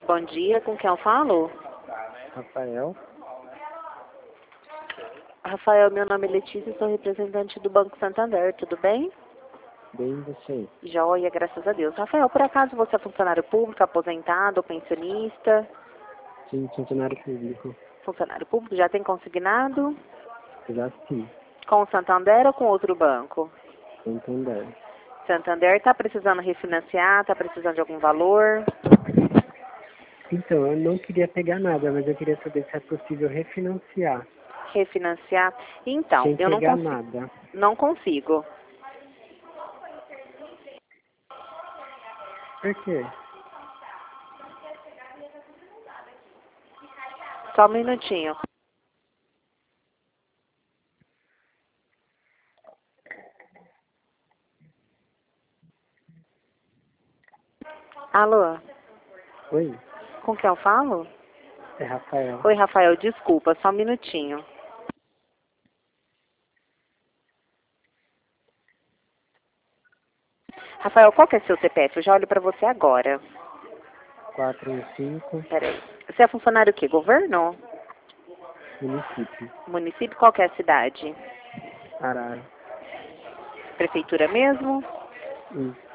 Bom dia, com quem eu falo? Rafael. Rafael, meu nome é Letícia, sou representante do Banco Santander, tudo bem? Bem você. Joia, graças a Deus. Rafael, por acaso você é funcionário público, aposentado, pensionista? Sim, funcionário público. Funcionário público, já tem consignado? Já sim. Com o Santander ou com outro banco? Santander. Santander está precisando refinanciar, está precisando de algum valor? Então, eu não queria pegar nada, mas eu queria saber se é possível refinanciar. Refinanciar? Então, Sem eu pegar nada. não consigo. Por quê? Só um minutinho. Alô, Oi, com quem eu falo? é Rafael. Oi, Rafael, desculpa, só um minutinho. Rafael, qual que é seu CPF? Eu já olho para você agora. 415, Peraí. Você é funcionário o quê? Governo? município. Município? Qual que é a cidade? Arara. Prefeitura mesmo?